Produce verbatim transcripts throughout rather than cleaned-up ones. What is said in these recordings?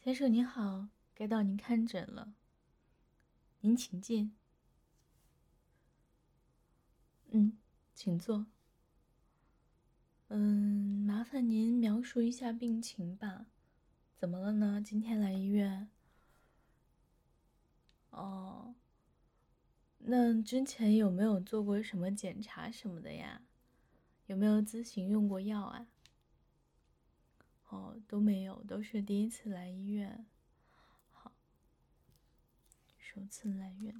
先生您好，该到您看诊了，您请进。嗯，请坐。嗯，麻烦您描述一下病情吧。怎么了呢？今天来医院？哦，那之前有没有做过什么检查什么的呀？有没有咨询用过药啊？哦，都没有，都是第一次来医院。好，首次来院。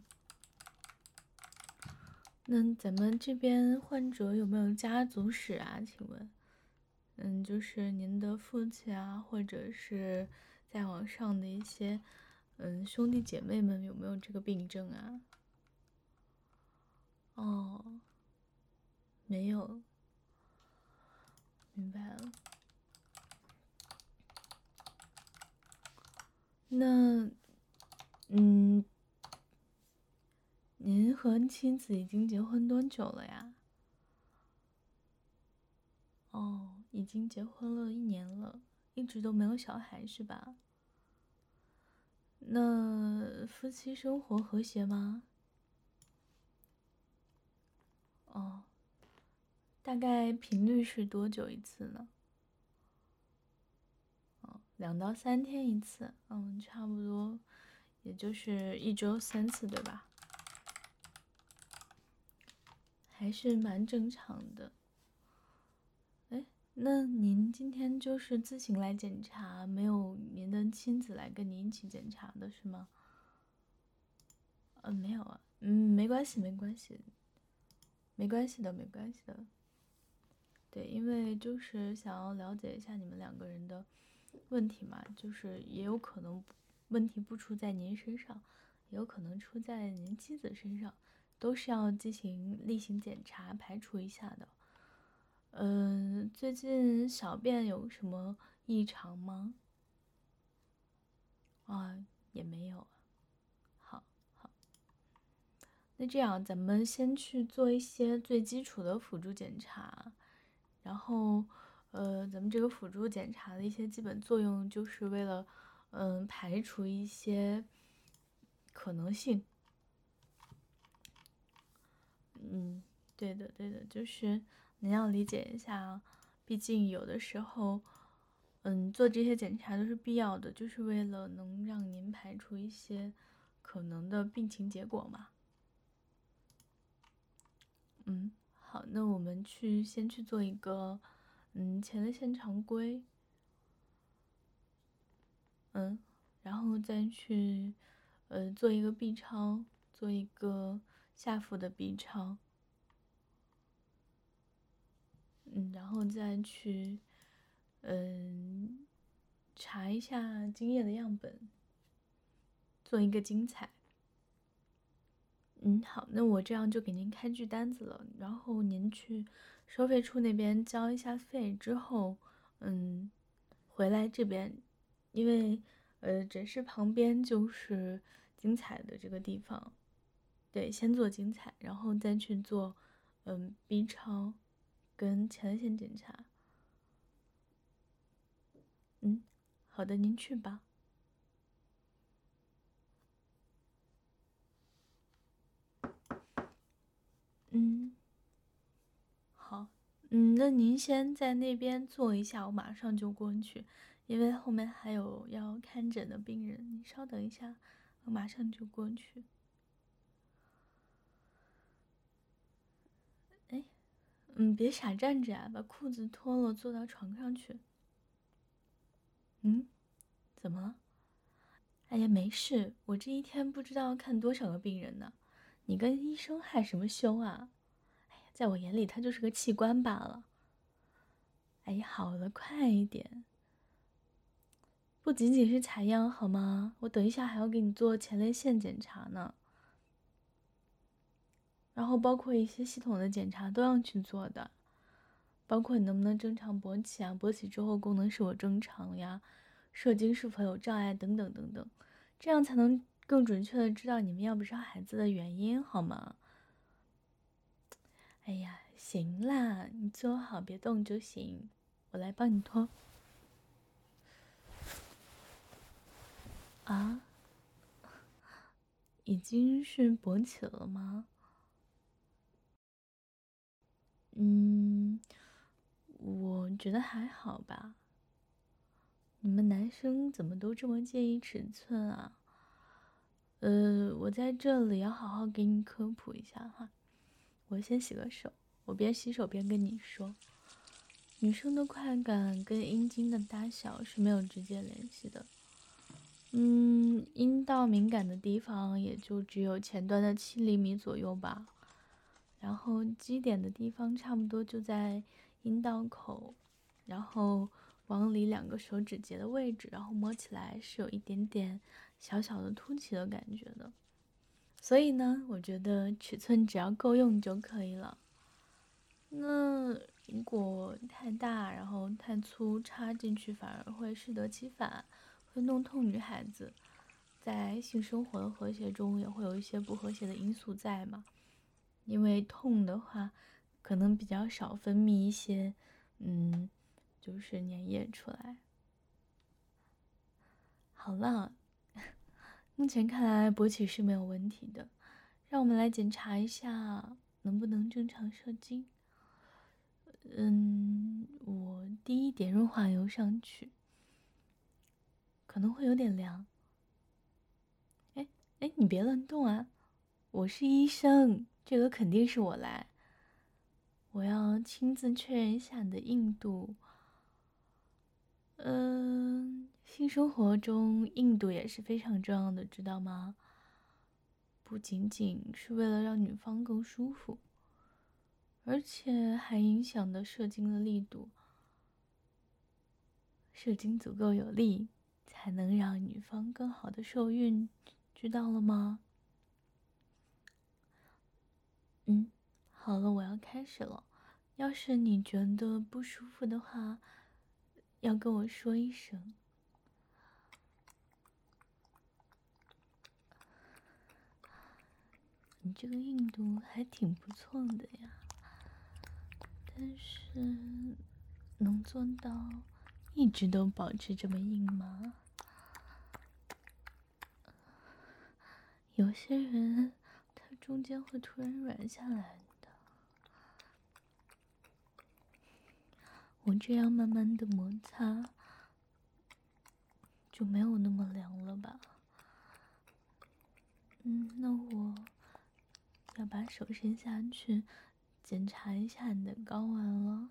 那咱们这边患者有没有家族史啊？请问？嗯，就是您的父亲啊，或者是在网上的一些嗯兄弟姐妹们有没有这个病症啊？哦，没有，明白了。那嗯，您和妻子已经结婚多久了呀？哦，已经结婚了一年了，一直都没有小孩是吧？那夫妻生活和谐吗？哦，大概频率是多久一次呢？哦，两到三天一次，嗯，差不多，也就是一周三次，对吧？还是蛮正常的。哎，那您今天就是自行来检查，没有您的亲子来跟您一起检查的是吗？嗯，没有啊，嗯，没关系，没关系，没关系的，没关系的。对，因为就是想要了解一下你们两个人的问题嘛，就是也有可能问题不出在您身上，也有可能出在您妻子身上，都是要进行例行检查排除一下的。嗯、呃，最近小便有什么异常吗？啊，也没有啊。好，好，那这样咱们先去做一些最基础的辅助检查。然后，呃，咱们这个辅助检查的一些基本作用，就是为了，嗯，排除一些可能性。嗯，对的，对的，就是您要理解一下啊，毕竟有的时候，嗯，做这些检查都是必要的，就是为了能让您排除一些可能的病情结果嘛。嗯，好，那我们去先去做一个，嗯，前列腺常规。嗯，然后再去，呃，做一个 B 超，做一个下腹的 B 超，嗯，然后再去，嗯，查一下精液的样本，做一个精彩。嗯，好，那我这样就给您开具单子了，然后您去收费处那边交一下费之后，嗯，回来这边，因为呃诊室旁边就是精彩的这个地方，对，先做精彩，然后再去做嗯 B 超跟前列腺检查。嗯，好的，您去吧。嗯，好，嗯，那您先在那边坐一下，我马上就过去，因为后面还有要看诊的病人，你稍等一下，我马上就过去。哎，嗯，别傻站着啊，把裤子脱了，坐到床上去。嗯，怎么了？哎呀，没事，我这一天不知道看多少个病人呢，你跟医生害什么羞啊？哎呀，在我眼里他就是个器官罢了。哎呀，好了，快一点。不仅仅是采样好吗？我等一下还要给你做前列腺检查呢，然后包括一些系统的检查都要去做的，包括你能不能正常勃起啊，勃起之后功能是否正常呀，射精是否有障碍等等等等，这样才能更准确的知道你们要不是孩子的原因好吗？哎呀，行啦，你坐好别动就行，我来帮你脱。 啊，已经是勃起了吗？嗯，我觉得还好吧。你们男生怎么都这么介意尺寸啊？呃，我在这里要好好给你科普一下哈。我先洗个手，我边洗手边跟你说，女生的快感跟阴茎的大小是没有直接联系的。嗯，阴道敏感的地方也就只有前端的七厘米左右吧，然后基点的地方差不多就在阴道口，然后往里两个手指节的位置，然后摸起来是有一点点小小的凸起的感觉的。所以呢，我觉得尺寸只要够用就可以了。那如果太大，然后太粗，插进去反而会适得其反，会弄痛女孩子。在性生活的和谐中，也会有一些不和谐的因素在嘛。因为痛的话，可能比较少分泌一些，嗯，就是粘液出来。好了，目前看来勃起是没有问题的，让我们来检查一下能不能正常射精。嗯，我滴一点润滑油上去，可能会有点凉。哎哎，你别乱动啊！我是医生，这个肯定是我来。我要亲自确认一下你的硬度。嗯，性生活中硬度也是非常重要的，知道吗？不仅仅是为了让女方更舒服，而且还影响的射精的力度。射精足够有力，才能让女方更好的受孕，知道了吗？嗯，好了，我要开始了。要是你觉得不舒服的话，要跟我说一声。你这个硬度还挺不错的呀，但是能做到一直都保持这么硬吗？有些人他中间会突然软下来的。我这样慢慢的摩擦，就没有那么凉了吧？嗯，那我要把手伸下去，检查一下你的睾丸了。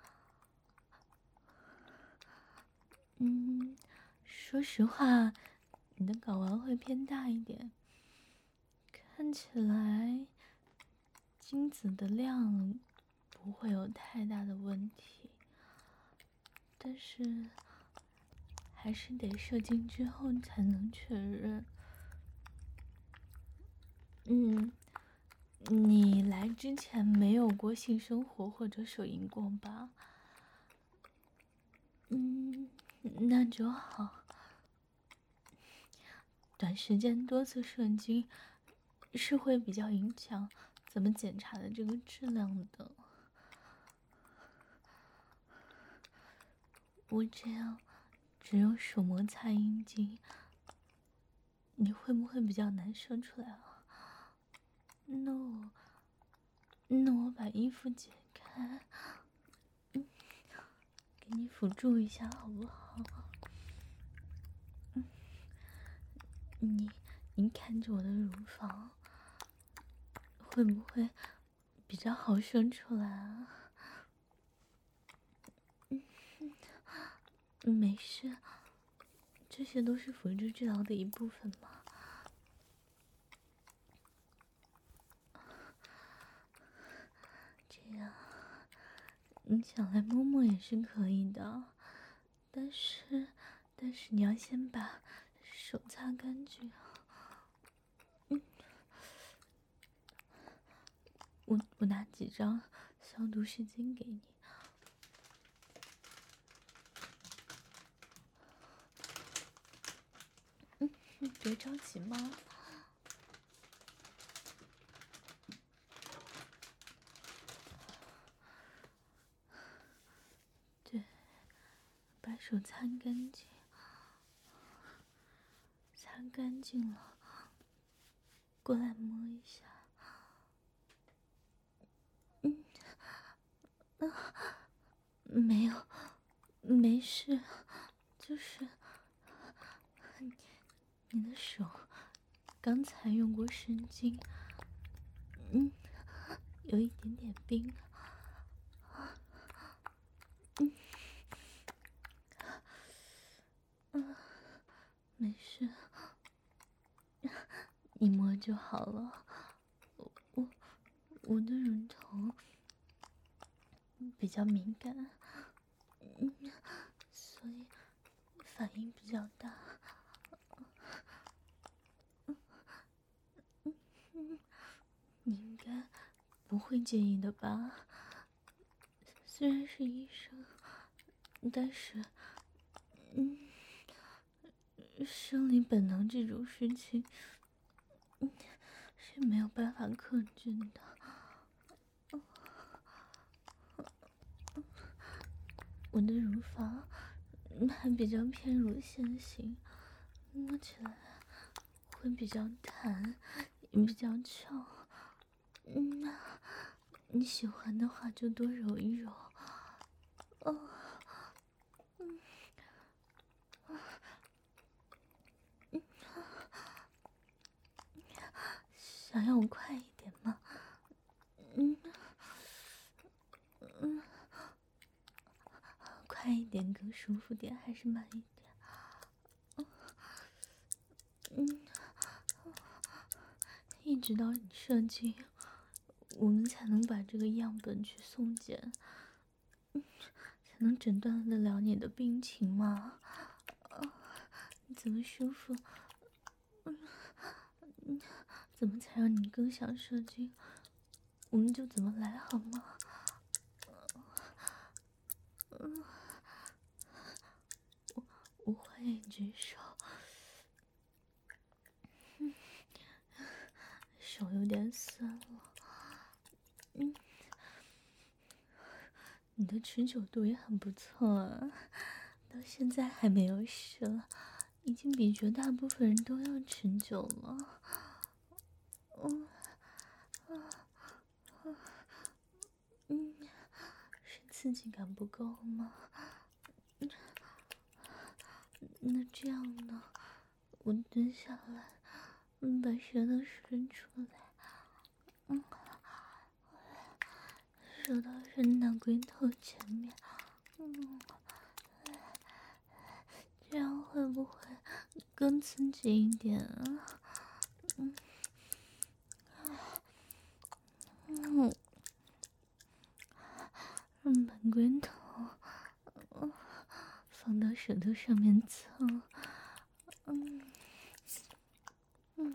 嗯，说实话，你的睾丸会偏大一点，看起来精子的量不会有太大的问题，但是还是得射精之后才能确认。嗯，你来之前没有过性生活或者手淫过吧？嗯，那就好。短时间多次射精是会比较影响怎么检查的这个质量的。我这样只用手摩擦阴茎，你会不会比较难射出来啊？那我，那我把衣服解开，嗯，给你辅助一下好不好？嗯，你，你看着我的乳房，会不会比较好射出来啊？嗯，没事，这些都是辅助治疗的一部分嘛。这样，你想来摸摸也是可以的，但是，但是你要先把手擦干净。嗯，我我拿几张消毒湿巾给你。嗯，你别着急嘛。对，把手擦干净，擦弄干净了，过来摸一下。嗯，啊，没有，没事，就是你你的手刚才用过湿巾，嗯，有一点点冰。嗯，嗯，没事，你摸就好了。我我我的乳头比较敏感，嗯，所以反应比较大。你应该不会介意的吧？虽然是医生，但是，嗯，生理本能这种事情，嗯，是没有办法克制的。我的乳房还比较偏乳腺型，摸起来会比较弹，也比较翘。嗯，那你喜欢的话就多揉一揉。哦，嗯，嗯，想要我快一点吗？嗯，嗯，快一点更舒服点，还是慢一点？嗯，一直到你射精，我们才能把这个样本去送检，嗯，才能诊断得了你的病情嘛。啊，你怎么舒服？嗯，嗯，怎么才让你更想射精，我们就怎么来好吗？嗯，我我欢迎举手。嗯，手有点酸了。嗯，你的持久度也很不错啊，到现在还没有射，已经比绝大部分人都要持久了。嗯，啊，啊，嗯，是刺激感不够吗？嗯，那这样呢？我蹲下来，嗯，把舌头伸出来，嗯，舌头伸到龟头前面，嗯，这样会不会更刺激一点啊？嗯，嗯，嗯，把龟头，嗯，放到舌头上面蹭，嗯，嗯，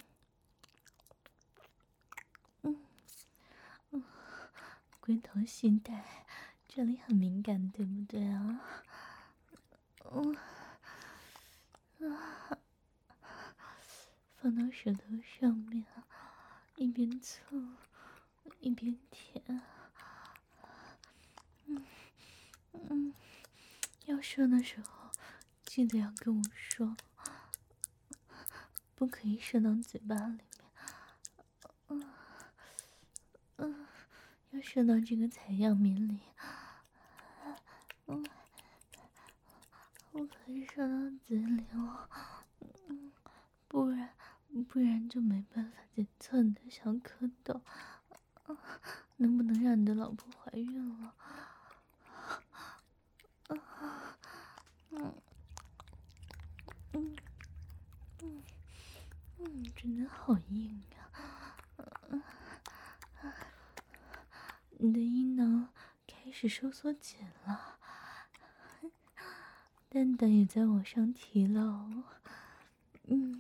嗯，嗯，龟头系带这里很敏感，对不对啊？嗯，啊，放到舌头上面，一边蹭一边舔。嗯，嗯，要射的时候记得要跟我说，不可以射到嘴巴里面。嗯，嗯，要射到这个采样棉里。嗯，不可以射到嘴里哦。嗯，不然不然就没办法检测你的小蝌蚪。嗯，能不能让你的老婆怀孕了？嗯，嗯，嗯，嗯，嗯，真的好硬呀！嗯，你的阴囊开始收缩紧了，蛋蛋也在往上提了哦。嗯，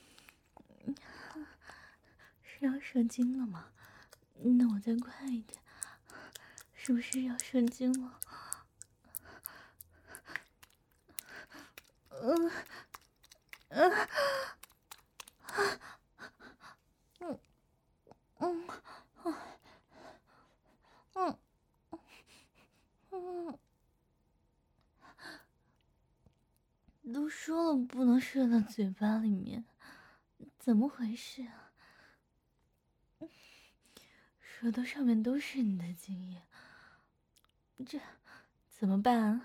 是要射精了吗？那我再快一点，是不是要射精了？嗯，嗯，嗯，嗯，嗯，嗯，都说了不能射到嘴巴里面， 怎么回事啊？舌头上面都是你的精液，这怎么办啊？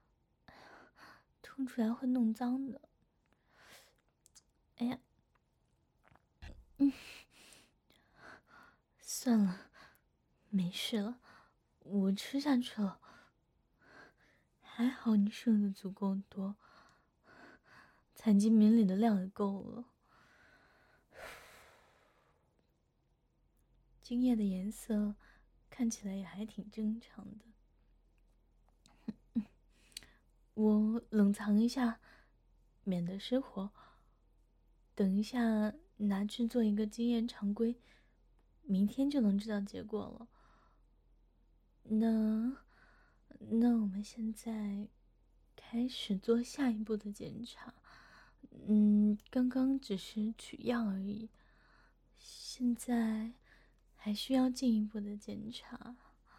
吐出来会弄脏的。哎呀，嗯，算了，没事了，我吃下去了。还好你剩的足够多，采集皿里的量也够了。精液的颜色看起来也还挺正常的。我冷藏一下，免得失火。等一下拿去做一个经验常规，明天就能知道结果了。那那我们现在开始做下一步的检查。嗯，刚刚只是取样而已，现在还需要进一步的检查。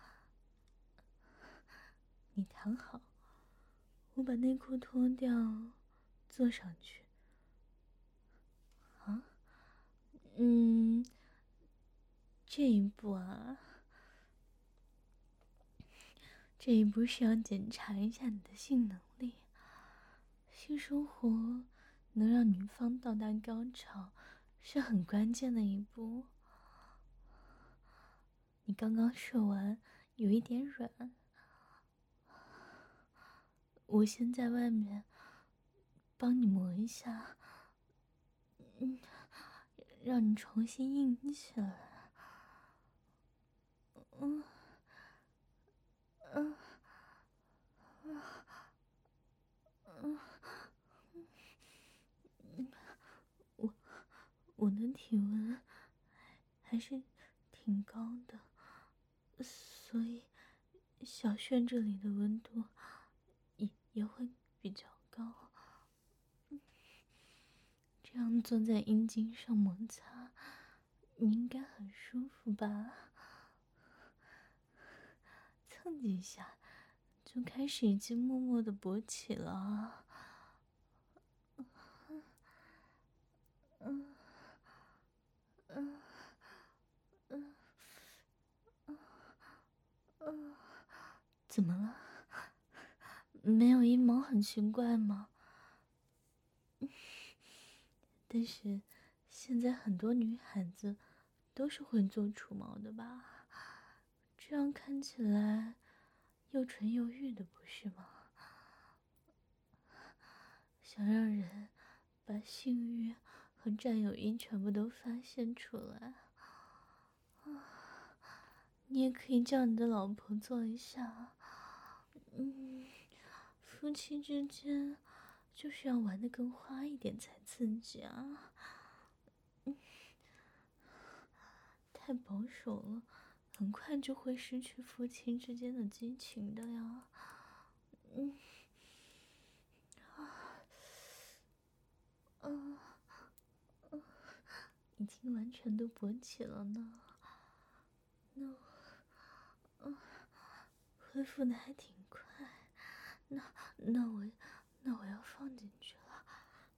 你躺好，我把内裤脱掉，坐上去。啊，嗯，这一步啊，这一步是要检查一下你的性能力。性生活能让女方到达高潮，是很关键的一步。你刚刚射完，有一点软，我先在外面帮你磨一下，嗯，让你重新硬起来。嗯，嗯，嗯，嗯，嗯，我我的体温还是挺高的，所以小穴这里的温度也也会比较高。这样坐在阴茎上摩擦，你应该很舒服吧？蹭几下，就开始已经默默的勃起了。嗯，嗯，嗯，嗯，嗯，怎么了？没有阴毛很奇怪吗？但是现在很多女孩子都是会做除毛的吧？这样看起来又纯又欲的，不是吗？想让人把性欲和占有欲全部都发现出来啊！你也可以叫你的老婆做一下。嗯，夫妻之间就是要玩得更花一点才刺激啊！嗯，太保守了，很快就会失去夫妻之间的激情的呀。嗯，啊，嗯，嗯，已经完全都勃起了呢。那，嗯，恢复的还挺快。那那我那我要放进去了。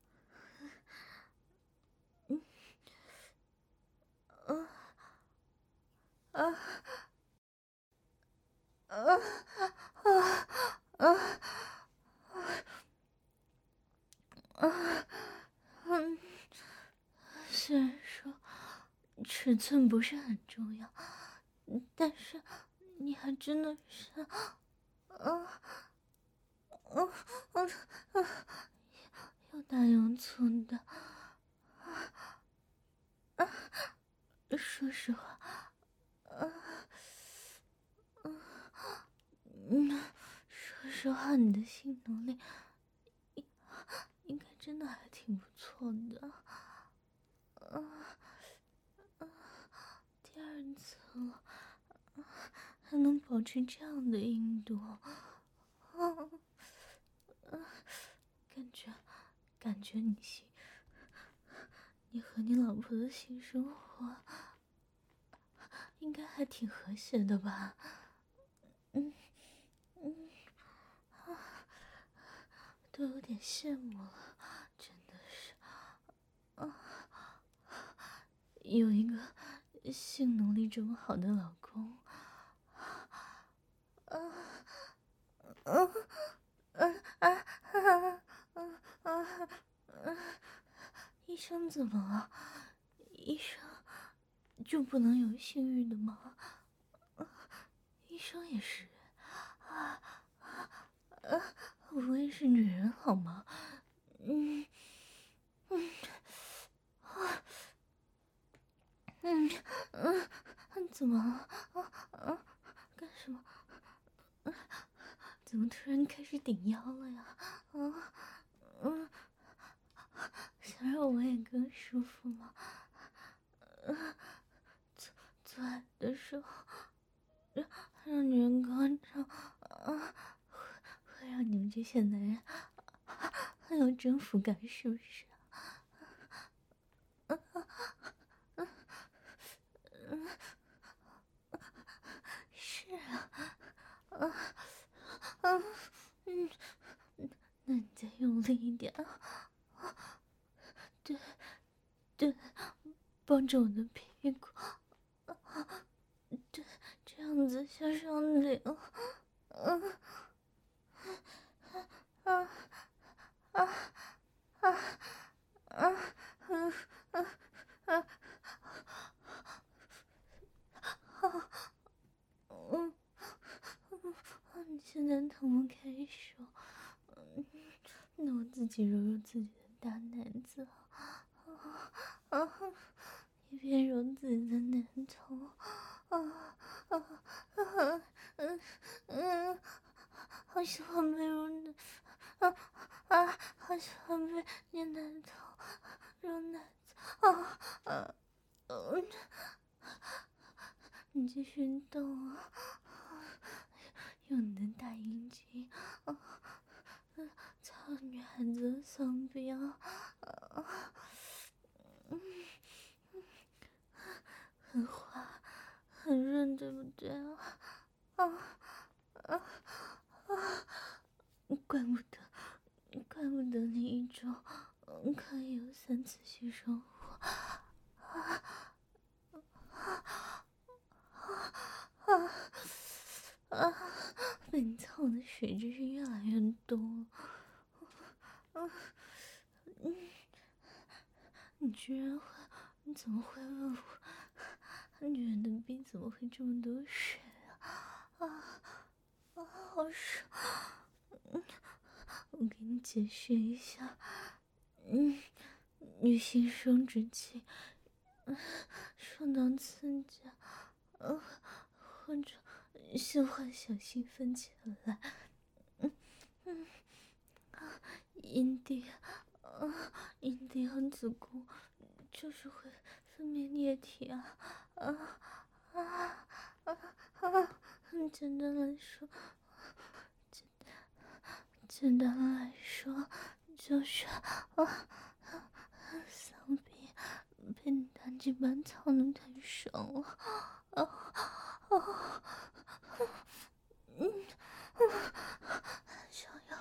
嗯，嗯，啊，啊，啊，啊，啊，嗯，虽然说尺寸不是很重要，但是你还真的是，啊，啊，啊，啊，又大又粗的。啊，说实话，啊，嗯，说实话，你的性能力应应该真的还挺不错的。啊，啊，第二次了，还能保持这样的硬度，啊，啊，感觉感觉你性，你和你老婆的性生活应该还挺和谐的吧？嗯，嗯，啊，都有点羡慕了，真的是，啊。 有一个性能力这么好的老公。啊啊啊啊啊啊啊！医生怎么了？医生就不能有性欲的吗？医生也是人啊啊！我也是女人好吗？嗯嗯啊嗯嗯，怎么了？啊啊！干什么？啊，怎么突然开始顶腰了呀？啊嗯，想让我也更舒服吗？嗯，做做爱的时候，让让女人高潮，啊，会会让你们这些男人很有征服感，是不是？啊啊啊！嗯，是啊，啊啊嗯，那你再用力一点啊！对对，抱着我的屁股，对，这样子向上顶，嗯啊啊啊啊啊啊啊！好，嗯嗯，你现在疼不可以说，嗯，那我自己揉揉自己的大奶子，啊啊，一边揉自己的奶头，啊啊啊，嗯嗯，好喜欢被揉奶，啊啊，好喜欢被捏奶头，揉奶子，啊啊嗯。你继续动啊，用你的大阴茎啊，操女孩子的骚逼啊，嗯，很滑，很润，对不对啊？啊啊啊！怪不得，怪不得你一周嗯可以有三次性生活，啊啊啊！被你操的水真是越来越多了，啊嗯，你居然会，你怎么会问我，女人的逼怎么会这么多水啊？啊啊，好爽！嗯，我给你解释一下，嗯，女性生殖器，嗯，受到刺激，嗯，或者性幻想兴奋起来，嗯嗯啊，阴蒂，啊，阴蒂和子宫就是会分泌液体啊，啊啊啊啊！简单来说，简简单来说，就是啊，丧逼被你大鸡巴操的太爽了，啊啊！嗯，想要，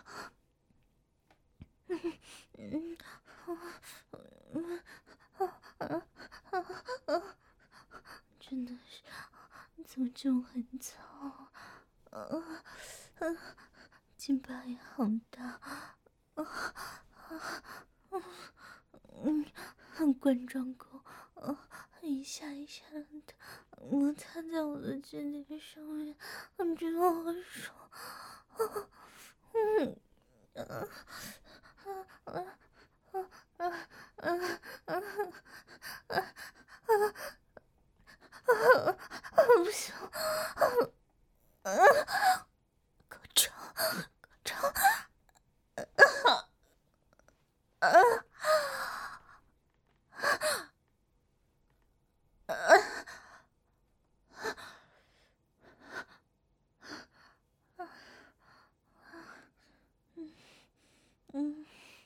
嗯嗯嗯啊啊啊啊！真的是，怎么这么很糙啊？啊，劲巴也好大，啊啊啊！嗯，很冠状沟，啊，一下一下的摩擦在我的肩颈上面，我觉得好爽，啊，嗯，啊啊啊啊啊啊啊啊！不行，高潮，高潮，啊啊！嗯，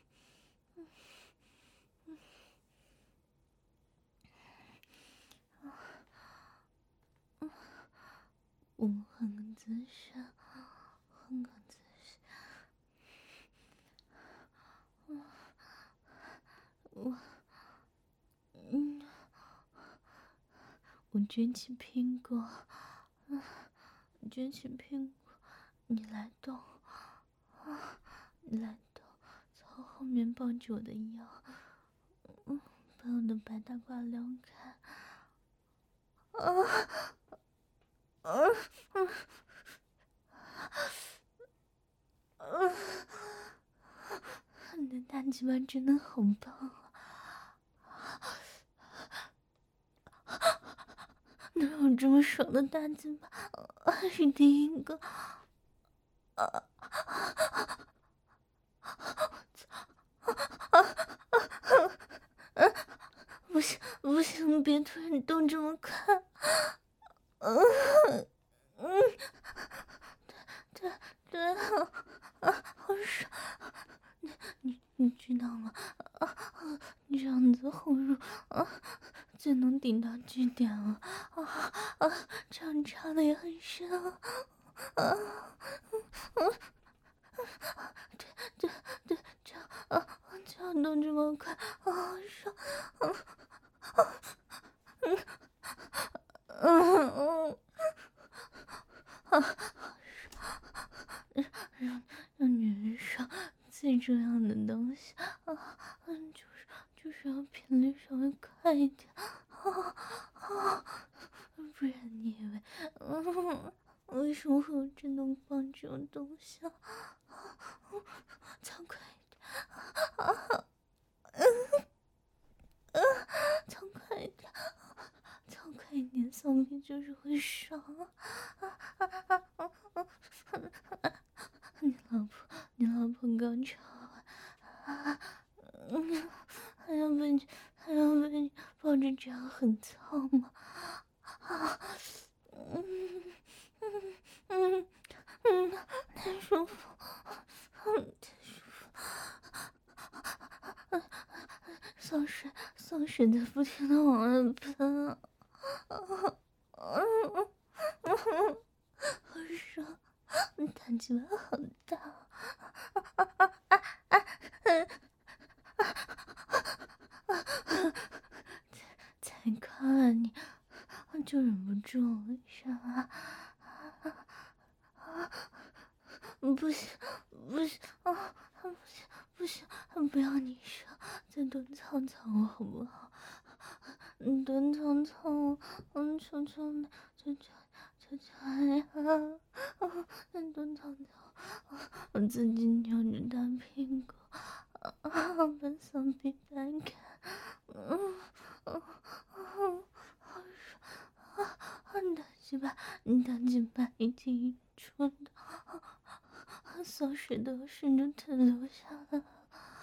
我们换个姿势，换个姿势。我，嗯， 我卷起苹果，嗯，卷起苹果，你来动，啊，你来动，从后面抱着我的腰，嗯，把我的白大褂撩开，啊，啊，啊，啊，你的大鸡巴真的好棒啊！哪有这么爽的大鸡巴？还是第一个。啊！不行不行，别突然动这么快。嗯嗯，对对对，啊，好爽！你你你知道吗？啊啊，你这样子后入啊，最能顶到据点了。啊啊，这样插的也很深啊。啊啊！对对对，这样啊，这样动这么快，啊，爽！嗯嗯嗯嗯，啊，让让女人爽最重要的东西啊，嗯，就是就是要频率稍微快一点，啊啊，不然你以为，嗯，为什么会有震动棒这种东西啊？再快一点，啊，嗯嗯，再快一点，再快一点，丧逼就是会爽啊！啊啊啊啊啊！你老婆，你老婆刚吵完，啊，嗯，还要被你，还要被你抱着这样很操吗？啊，嗯嗯嗯嗯，太舒服，嗯，太舒服，嗯，丧水，丧水在不停的往外喷啊，啊，嗯嗯嗯，好爽，大鸡巴好大，啊啊啊啊！才看了你，我就忍不住了，上啊啊啊！不行不行啊！不行不行，不要你上，再多操操我好不好？你多操操我，嗯，求求你，求求求求你啊！啊，再多操操我，我自己扭着大屁股，啊，把丧逼掰开，嗯嗯嗯，好爽啊！你大鸡巴，你大鸡巴一进一出的，骚水都要顺着腿流下来了，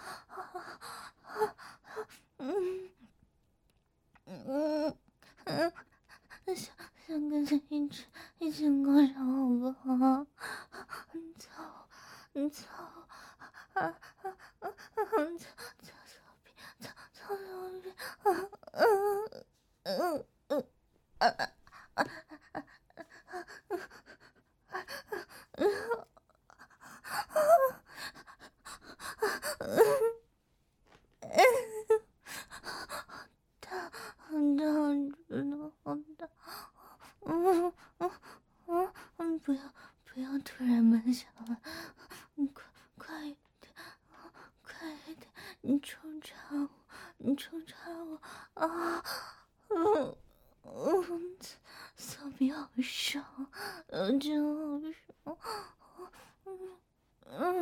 嗯嗯嗯，想想跟着一起一起高潮好不好？你操你操啊啊啊啊！操操骚逼，操操骚逼，啊嗯嗯嗯啊啊啊啊啊啊！大，很大，真的好大，嗯嗯嗯嗯，不要不要突然慢下来，你快快一点，快一点，你抽插我，你抽插我啊，嗯嗯，骚逼好爽，嗯，真好爽，嗯嗯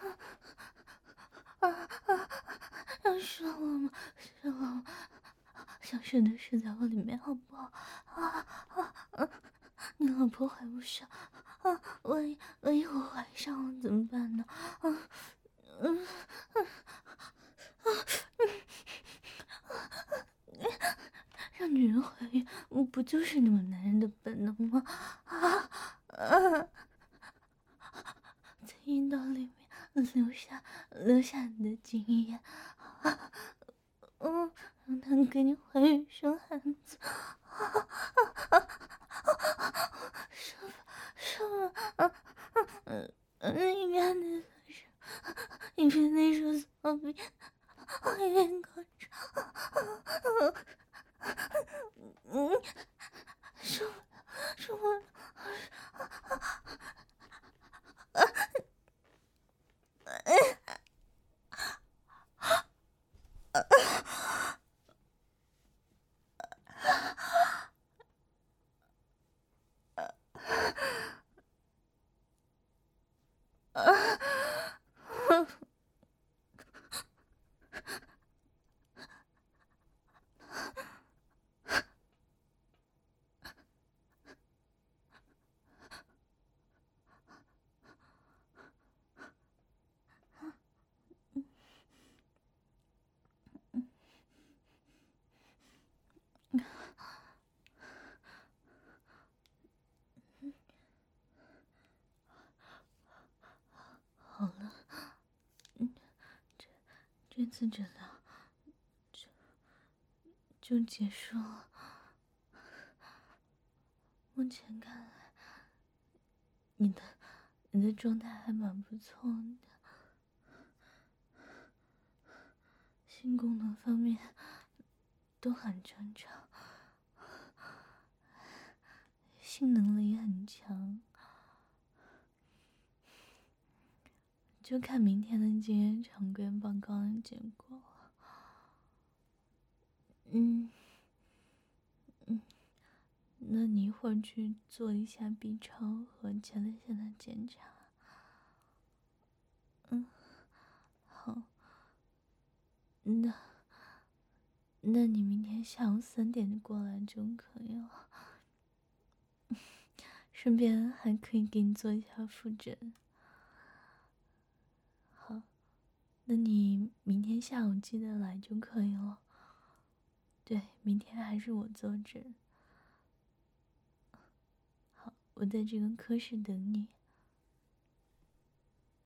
啊啊，要射我吗？射我吗？想射的射在我里面好不好？啊啊啊！你老婆怀不上啊！万一万一我怀上了怎么办呢？啊嗯嗯啊嗯，让女人怀孕不就是你们男人的本能吗？啊啊！在阴道里面留下留下你的经验啊！嗯，让他给你怀孕生孩子，是吧？是吧？啊嗯嗯，一边那个是，一边那说骚逼，一边高潮，嗯这次诊疗就就结束了。目前看来，你的你的状态还蛮不错的，性功能方面都很正常，性能力很强。就看明天的经验常规报告的结果了。嗯嗯，那你一会儿去做一下 B 超和前列腺的检查。嗯，好。那那你明天下午三点过来就可以了。顺便还可以给你做一下复诊。好，那你明天下午记得来就可以了。对，明天还是我坐诊。好，我在这个科室等你。